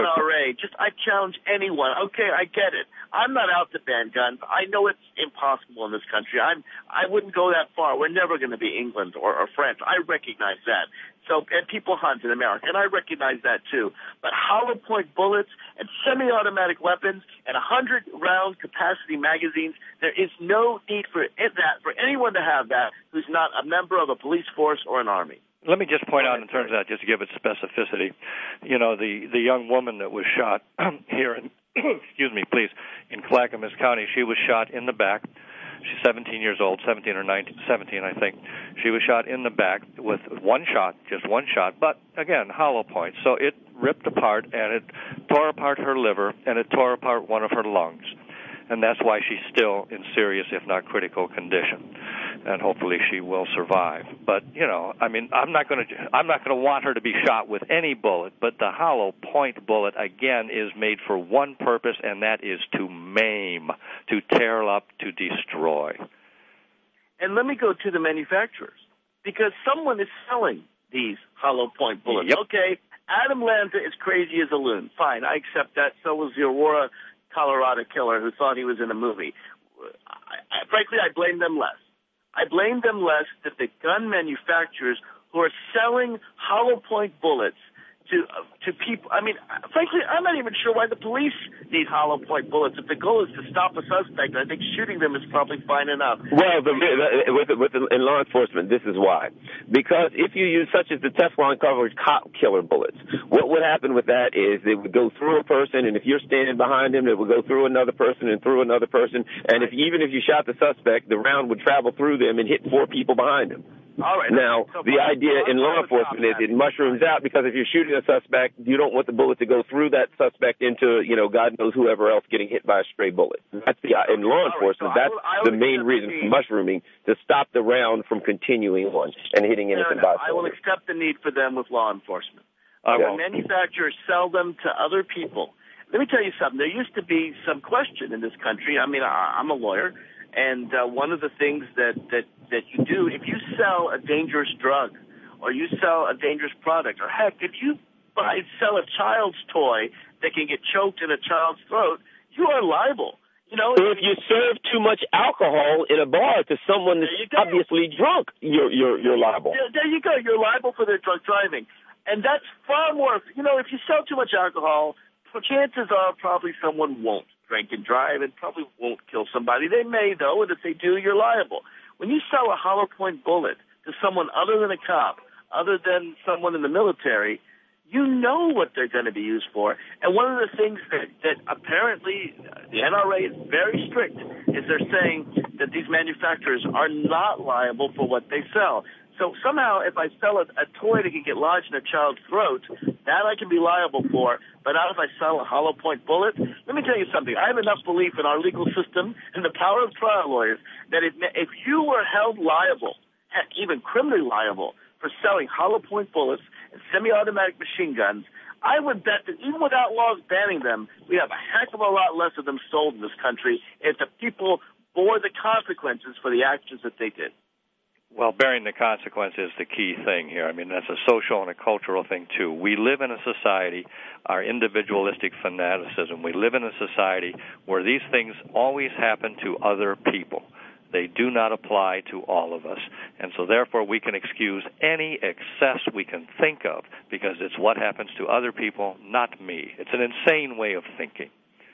I challenge anyone. Okay, I get it. I'm not out to ban guns. I know it's impossible in this country. I wouldn't go that far. We're never going to be England or France. I recognize that. And people hunt in America, and I recognize that too. But hollow point bullets and semi-automatic weapons and 100-round capacity magazines, there is no need for anyone to have that who's not a member of a police force or an army. Let me just point out in terms of that, just to give it specificity, you know, the young woman that was shot here in, in Clackamas County, she was shot in the back. She's 17 years old, 17 or 19, 17, I think. She was shot in the back with just one shot, but again, hollow point. So it ripped apart and it tore apart her liver and it tore apart one of her lungs. And that's why she's still in serious, if not critical, condition. And hopefully she will survive. But, you know, I mean, I'm not going to want her to be shot with any bullet, but the hollow point bullet, again, is made for one purpose, and that is to maim, to tear up, to destroy. And let me go to the manufacturers, because someone is selling these hollow point bullets. Yep. Okay, Adam Lanza is crazy as a loon. Fine, I accept that. So was the Aurora, Colorado killer who thought he was in a movie. Frankly, I blame them less. I blame them less that the gun manufacturers who are selling hollow point bullets to people. I mean, frankly, I'm not even sure why the police need hollow point bullets. If the goal is to stop a suspect, I think shooting them is probably fine enough. Well, in law enforcement, this is why. Because if you use such as the Teflon covered cop killer bullets, what would happen with that is they would go through a person, and if you're standing behind him, it would go through another person and through another person, and even if you shot the suspect, the round would travel through them and hit 4 people behind him. All right. Now, the idea in law enforcement is it mushrooms out, because if you're shooting a suspect, you don't want the bullet to go through that suspect into, God knows whoever else getting hit by a stray bullet. That's in law enforcement, that's the main reason for mushrooming, to stop the round from continuing on and hitting innocent bystanders. I will accept the need for them with law enforcement. Manufacturers sell them to other people. Let me tell you something. There used to be some question in this country. I mean, I'm a lawyer. And one of the things that you do, if you sell a dangerous drug or you sell a dangerous product, or heck, if you sell a child's toy that can get choked in a child's throat, you are liable. If you serve too much alcohol in a bar to someone that's obviously drunk, you're liable. There you go. You're liable for their drunk driving. And that's far more, if you sell too much alcohol, chances are probably someone won't drink and drive and probably won't kill somebody. They may, though, and if they do, you're liable. When you sell a hollow point bullet to someone other than a cop, other than someone in the military, you know what they're going to be used for. And one of the things that apparently the NRA is very strict is they're saying that these manufacturers are not liable for what they sell. So somehow, if I sell a toy that can get lodged in a child's throat, that I can be liable for, but not if I sell a hollow point bullet. Let me tell you something. I have enough belief in our legal system and the power of trial lawyers that if you were held liable, heck, even criminally liable, for selling hollow point bullets and semi-automatic machine guns, I would bet that even without laws banning them, we have a heck of a lot less of them sold in this country if the people bore the consequences for the actions that they did. Well, bearing the consequence is the key thing here. I mean, that's a social and a cultural thing, too. We live in a society, our individualistic fanaticism, we live in a society where these things always happen to other people. They do not apply to all of us. And so, therefore, we can excuse any excess we can think of because it's what happens to other people, not me. It's an insane way of thinking.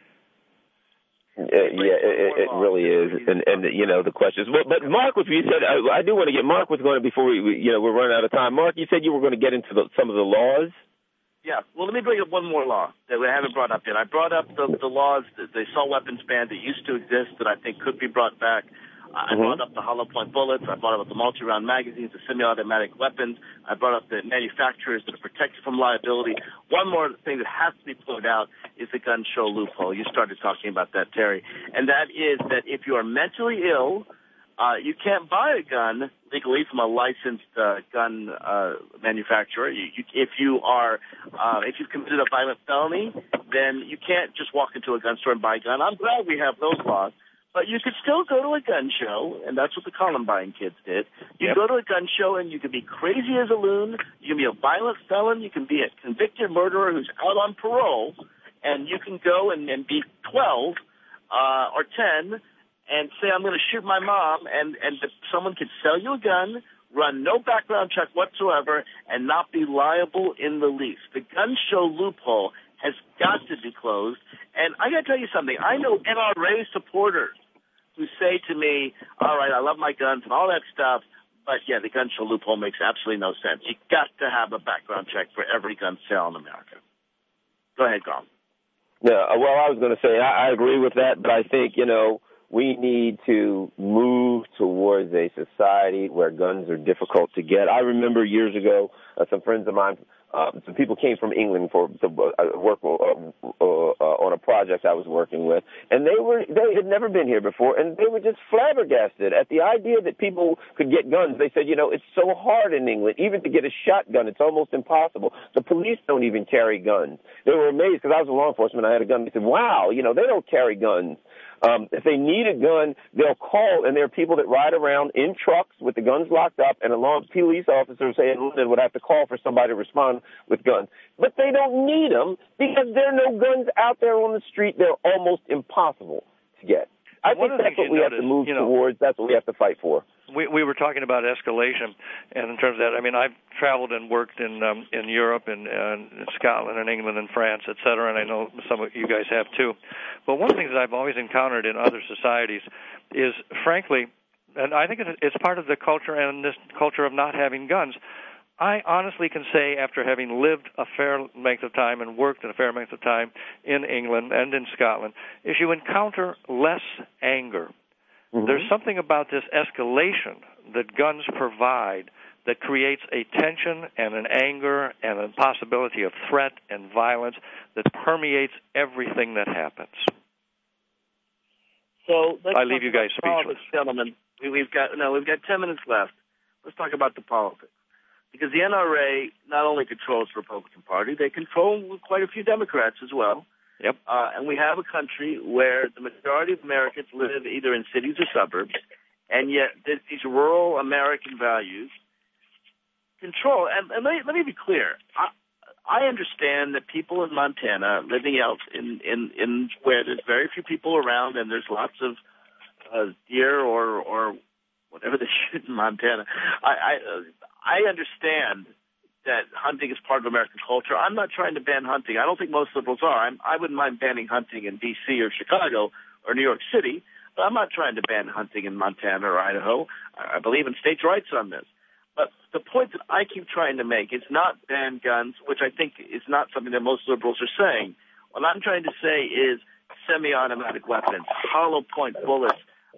It really is, and you know the questions. But Mark, what you said, I do want to get Mark was going to before we're running out of time. Mark, you said you were going to get into some of the laws. Yeah, well, let me bring up one more law that we haven't brought up yet. I brought up the laws, the assault weapons ban that used to exist that I think could be brought back. I brought up the hollow point bullets. I brought up the multi-round magazines, the semi-automatic weapons. I brought up the manufacturers that are protected from liability. One more thing that has to be pulled out is the gun show loophole. You started talking about that, Terry. And that is that if you are mentally ill, you can't buy a gun legally from a licensed gun manufacturer. If you've committed a violent felony, then you can't just walk into a gun store and buy a gun. I'm glad we have those laws. But you could still go to a gun show, and that's what the Columbine kids did. You go to a gun show, and you can be crazy as a loon. You can be a violent felon. You can be a convicted murderer who's out on parole, and you can go and be 12 or 10 and say, I'm going to shoot my mom, and someone could sell you a gun, run no background check whatsoever, and not be liable in the least. The gun show loophole has got to be closed. And I got to tell you something. I know NRA supporters who say to me, all right, I love my guns and all that stuff, but, yeah, the gun show loophole makes absolutely no sense. You got to have a background check for every gun sale in America. Go ahead, Carl. Yeah, well, I was going to say I agree with that, but I think, we need to move towards a society where guns are difficult to get. I remember years ago, some friends of mine, some people came from England to work on a project I was working with, and they had never been here before, and they were just flabbergasted at the idea that people could get guns. They said, it's so hard in England, even to get a shotgun, it's almost impossible. The police don't even carry guns. They were amazed because I was in law enforcement. I had a gun. They said, wow, they don't carry guns. If they need a gun, they'll call, and there are people that ride around in trucks with the guns locked up, and police officers say in London would have to call for somebody to respond with guns. But they don't need them because there are no guns out there on the street. They're almost impossible to get. I think that's what we have to move towards. That's what we have to fight for. We were talking about escalation, and in terms of that, I mean, I've traveled and worked in Europe and in Scotland and England and France, et cetera, and I know some of you guys have too. But one of the things that I've always encountered in other societies is, frankly, and I think it's part of the culture and this culture of not having guns. I honestly can say, after having lived a fair length of time and worked a fair length of time in England and in Scotland, is you encounter less anger. Mm-hmm. There's something about this escalation that guns provide that creates a tension and an anger and a possibility of threat and violence that permeates everything that happens. So I leave you guys speechless. Gentlemen, we've got 10 minutes left. Let's talk about the politics. Because the NRA not only controls the Republican Party, they control quite a few Democrats as well. Yep. And we have a country where the majority of Americans live either in cities or suburbs, and yet these rural American values control. And let me be clear. I understand that people in Montana living out in where there's very few people around and there's lots of deer or whatever they shoot in Montana. I understand that hunting is part of American culture. I'm not trying to ban hunting. I don't think most liberals are. I wouldn't mind banning hunting in D.C. or Chicago or New York City, but I'm not trying to ban hunting in Montana or Idaho. I believe in states' rights on this. But the point that I keep trying to make is not ban guns, which I think is not something that most liberals are saying. What I'm trying to say is semi-automatic weapons, hollow point bullets,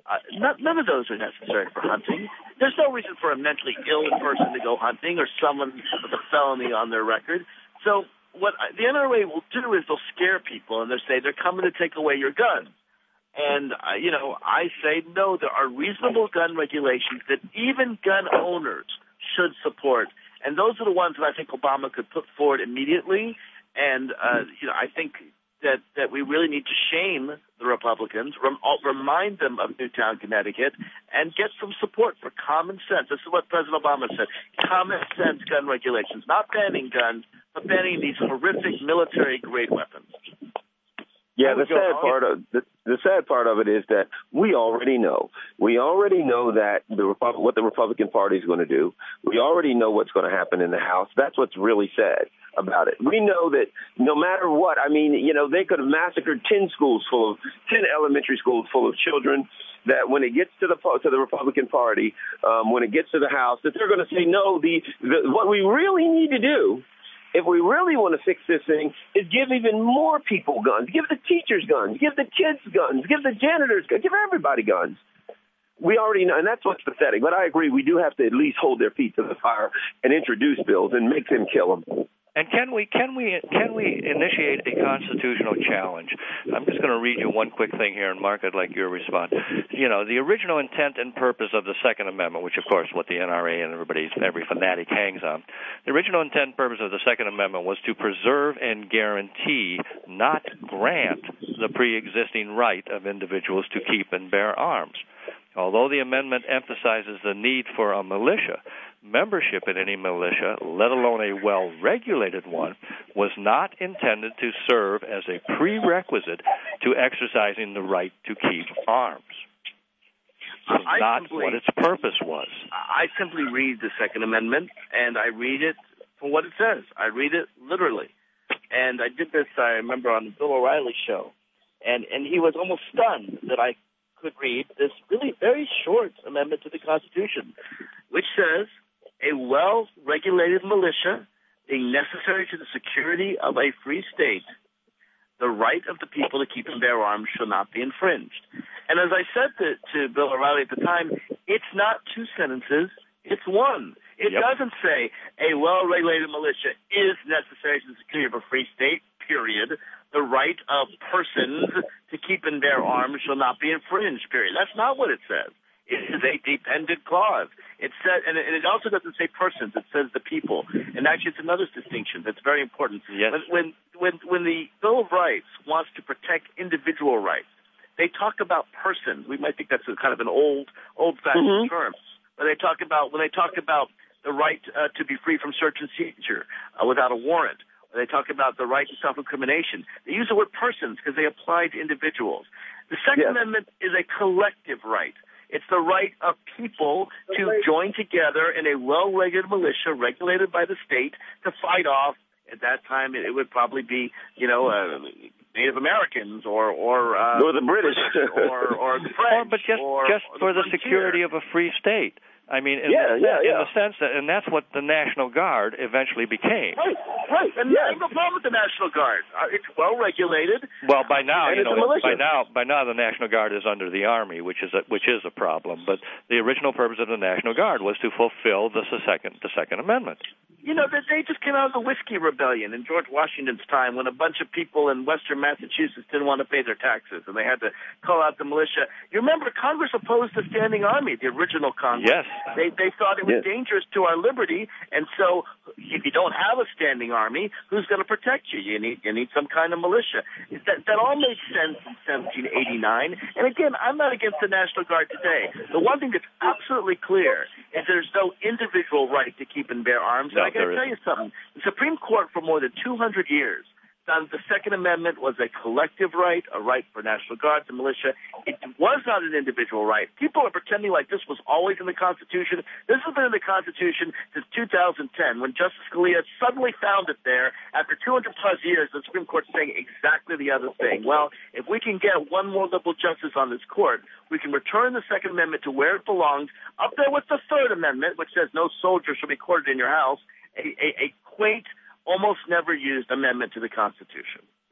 none of those are necessary for hunting. There's no reason for a mentally ill person to go hunting or someone with a felony on their record. So what the NRA will do is they'll scare people, and they'll say they're coming to take away your guns. And, I say, no, there are reasonable gun regulations that even gun owners should support. And those are the ones that I think Obama could put forward immediately. And, I think that we really need to shame the Republicans, remind them of Newtown, Connecticut, and get some support for common sense. This is what President Obama said. Common sense gun regulations, not banning guns, but banning these horrific military-grade weapons. Yeah, the sad part of it is that we already know. We already know that what the Republican Party is going to do. We already know what's going to happen in the House. That's what's really sad about it. We know that no matter what, they could have massacred 10 elementary schools full of children. That when it gets to the Republican Party, when it gets to the House, that they're going to say no. What we really need to do, if we really want to fix this thing, is give even more people guns. Give the teachers guns. Give the kids guns. Give the janitors guns. Give everybody guns. We already know, and that's what's pathetic. But I agree, we do have to at least hold their feet to the fire and introduce bills and make them kill them. And can we initiate a constitutional challenge? I'm just going to read you one quick thing here, and Mark, I'd like your response. The original intent and purpose of the Second Amendment, which of course what the NRA and every fanatic hangs on, the original intent and purpose of the Second Amendment was to preserve and guarantee, not grant, the pre-existing right of individuals to keep and bear arms. Although the amendment emphasizes the need for a militia, membership in any militia, let alone a well-regulated one, was not intended to serve as a prerequisite to exercising the right to keep arms. Not what its purpose was. I simply read the Second Amendment, and I read it for what it says. I read it literally. And I did this, I remember, on the Bill O'Reilly show, and he was almost stunned that I could read this really very short amendment to the Constitution, which says, a well-regulated militia being necessary to the security of a free state, the right of the people to keep and bear arms shall not be infringed. And as I said to Bill O'Reilly at the time, it's not two sentences, it's one. It doesn't say a well-regulated militia is necessary to the security of a free state, period. The right of persons to keep and bear arms shall not be infringed, period. That's not what it says. It is a dependent clause. It says, and it also doesn't say persons. It says the people. And actually, it's another distinction that's very important. Yes. When the Bill of Rights wants to protect individual rights, they talk about persons. We might think that's a kind of an old-fashioned term, but when they talk about the right to be free from search and seizure without a warrant. They talk about the right to self-incrimination. They use the word persons because they apply to individuals. The Second Amendment is a collective right. It's the right of people to join together in a well-regulated militia regulated by the state to fight off. At that time, it would probably be, Native Americans or the British or the French, but just for the security of a free state. I mean, in the sense that, and that's what the National Guard eventually became. Right. And there's no problem with the National Guard. It's well regulated. Well, by now, by now the National Guard is under the Army, which is a problem. But the original purpose of the National Guard was to fulfill the Second Amendment. They just came out of the Whiskey Rebellion in George Washington's time when a bunch of people in western Massachusetts didn't want to pay their taxes, and they had to call out the militia. You remember Congress opposed the standing army, the original Congress. Yes. They thought it was dangerous to our liberty, and so if you don't have a standing army, who's going to protect you? You need some kind of militia. That all made sense in 1789. And again, I'm not against the National Guard today. The one thing that's absolutely clear is there's no individual right to keep and bear arms. And I got to tell you something. The Supreme Court for more than 200 years found the Second Amendment was a collective right, a right for National Guard, the militia. It was not an individual right. People are pretending like this was always in the Constitution. This has been in the Constitution since 2010 when Justice Scalia suddenly found it there after 200-plus years. The Supreme Court saying exactly the other thing. Well, if we can get one more liberal justice on this court, we can return the Second Amendment to where it belongs, up there with the Third Amendment, which says no soldier shall be quartered in your house, a quaint, almost never used amendment to the Constitution.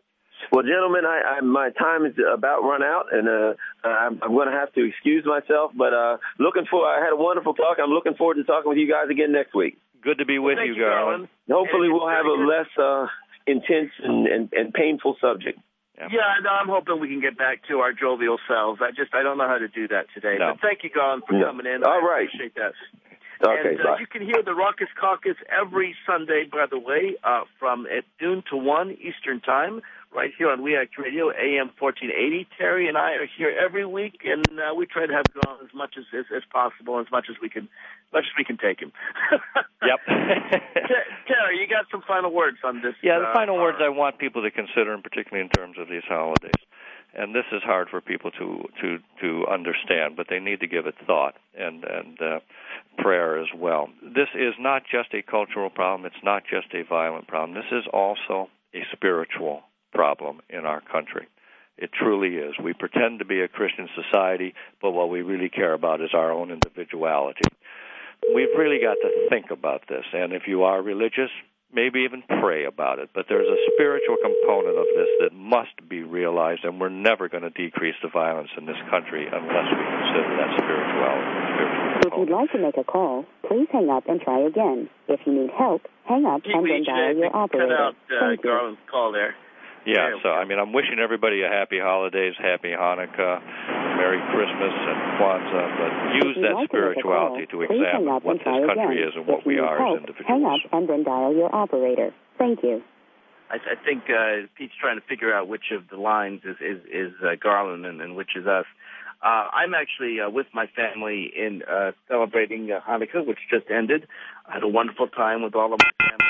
Well, gentlemen, my time is about run out, and I'm going to have to excuse myself. But I had a wonderful talk. I'm looking forward to talking with you guys again next week. Good to be with you, Garland. Hopefully, we'll have a less intense and painful subject. Yeah, no, I'm hoping we can get back to our jovial selves. I don't know how to do that today. No. But thank you, Garland, for coming in. All right. I appreciate that. Okay, and you can hear the Raucous Caucus every Sunday, by the way, from at noon to 1 Eastern Time, right here on We Act Radio, AM 1480. Terry and I are here every week, and we try to have Garland as much as possible, as much as we can take him. Yep. Terry, you got some final words on this? Yeah, the final words I want people to consider, and particularly in terms of these holidays. And this is hard for people to understand, but they need to give it thought and prayer as well. This is not just a cultural problem. It's not just a violent problem. This is also a spiritual problem in our country. It truly is. We pretend to be a Christian society, but what we really care about is our own individuality. We've really got to think about this, and if you are religious, maybe even pray about it. But there's a spiritual component of this that must be realized, and we're never going to decrease the violence in this country unless we consider that spirituality. If you'd like to make a call, please hang up and try again. If you need help, hang up and then dial your operator. Cut out Garland's call there. Yeah, so, I'm wishing everybody a happy holidays, happy Hanukkah, Merry Christmas, and Kwanzaa, but use that spirituality to examine what this country is and what we are as individuals. Hang up and then dial your operator. Thank you. I think Pete's trying to figure out which of the lines is Garland and which is us. I'm actually with my family in celebrating Hanukkah, which just ended. I had a wonderful time with all of my family.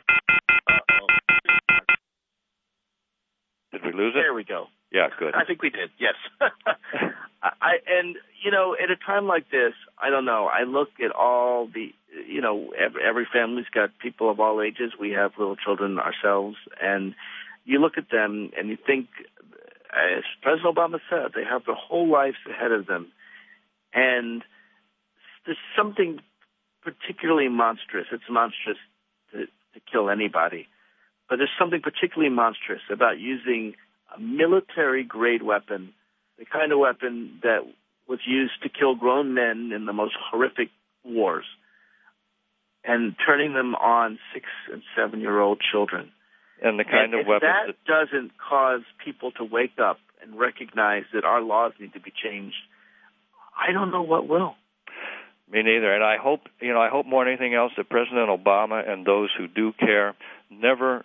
Did we lose it? There we go. Yeah, good. I think we did, yes. At a time like this, I don't know, I look at all the, every family's got people of all ages. We have little children ourselves, and you look at them and you think, as President Obama said, they have their whole lives ahead of them. And there's something particularly monstrous. It's monstrous to kill anybody. But there's something particularly monstrous about using a military-grade weapon, the kind of weapon that was used to kill grown men in the most horrific wars, and turning them on 6- and 7-year-old children. And the kind of weapons that doesn't cause people to wake up and recognize that our laws need to be changed, I don't know what will. Me neither. And I hope more than anything else that President Obama and those who do care never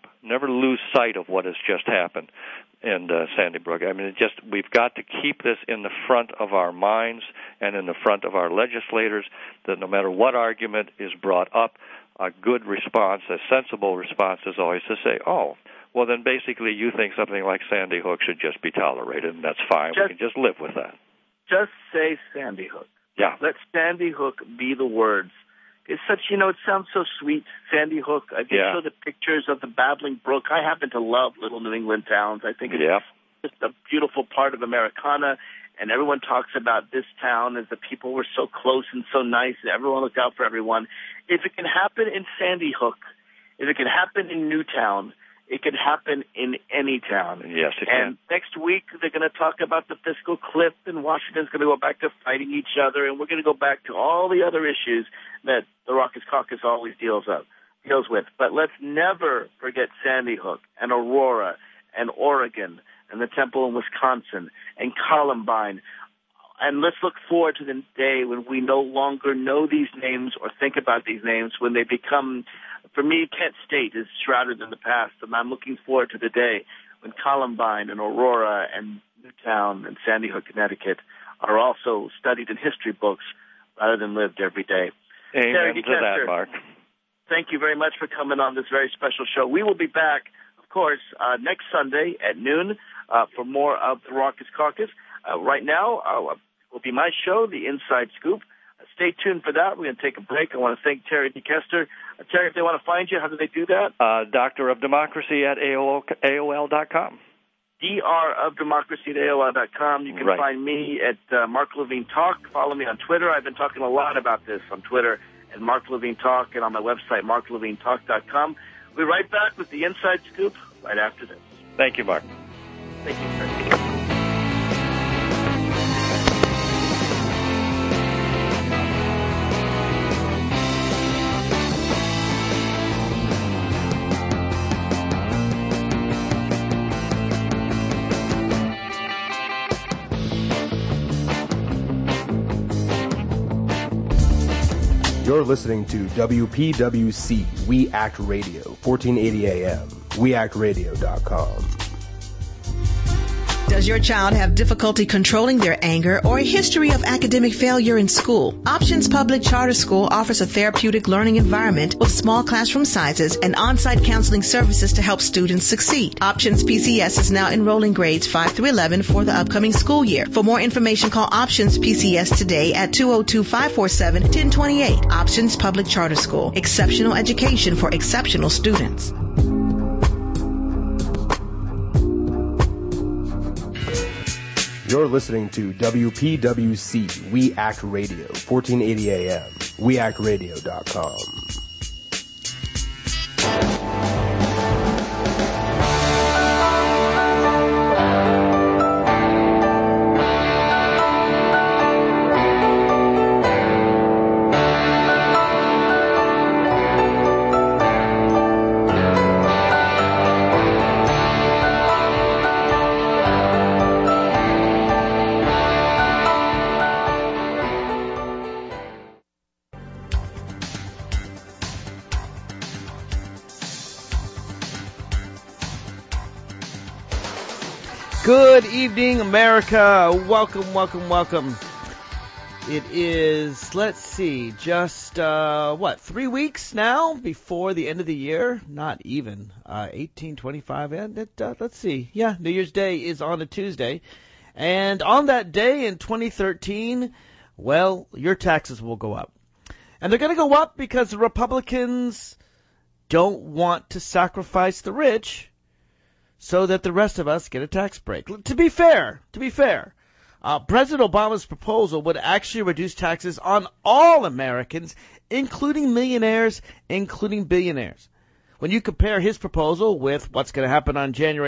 lose sight of what has just happened in Sandy Brook. We've got to keep this in the front of our minds and in the front of our legislators, that no matter what argument is brought up, a good response, a sensible response is always to say, well, then basically you think something like Sandy Hook should just be tolerated, and that's fine. We can just live with that. Just say Sandy Hook. Yeah. Let Sandy Hook be the words. It's such, it sounds so sweet, Sandy Hook. I just show the pictures of the babbling brook. I happen to love little New England towns. I think it's just a beautiful part of Americana, and everyone talks about this town as the people were so close and so nice, and everyone looked out for everyone. If it can happen in Sandy Hook, if it can happen in Newtown, it can happen in any town. Yes, it can. And next week, they're going to talk about the fiscal cliff, and Washington's going to go back to fighting each other, and we're going to go back to all the other issues that the Raucous Caucus always deals with. But let's never forget Sandy Hook and Aurora and Oregon and the Temple in Wisconsin and Columbine. And let's look forward to the day when we no longer know these names or think about these names, when they become, for me, Kent State is shrouded in the past, and I'm looking forward to the day when Columbine and Aurora and Newtown and Sandy Hook, Connecticut are also studied in history books rather than lived every day. Amen to that, Mark. Thank you very much for coming on this very special show. We will be back, of course, next Sunday at noon for more of the Raucous Caucus. Right now will be my show, The Inside Scoop. Stay tuned for that. We're going to take a break. I want to thank Terry DeKester. Terry, if they want to find you, how do they do that? Doctor of Democracy at AOL.com. drofdemocracy at AOL.com. You can find me at Mark Levine Talk. Follow me on Twitter. I've been talking a lot about this on Twitter at Mark Levine Talk, and on my website, marklevinetalk.com. We'll be right back with The Inside Scoop right after this. Thank you, Mark. Thank you, sir. You're listening to WPWC, We Act Radio, 1480 AM, weactradio.com. Does your child have difficulty controlling their anger or a history of academic failure in school? Options Public Charter School offers a therapeutic learning environment with small classroom sizes and on-site counseling services to help students succeed. Options PCS is now enrolling grades 5 through 11 for the upcoming school year. For more information, call Options PCS today at 202-547-1028. Options Public Charter School. Exceptional education for exceptional students. You're listening to WPWC, We Act Radio, 1480 AM, weactradio.com. Good evening, America. Welcome, welcome, welcome. It is, let's see, just, 3 weeks now before the end of the year? Not even. 1825, and let's see. Yeah, New Year's Day is on a Tuesday. And on that day in 2013, well, your taxes will go up. And they're going to go up because the Republicans don't want to sacrifice the rich so that the rest of us get a tax break. To be fair, President Obama's proposal would actually reduce taxes on all Americans, including millionaires, including billionaires. When you compare his proposal with what's going to happen on January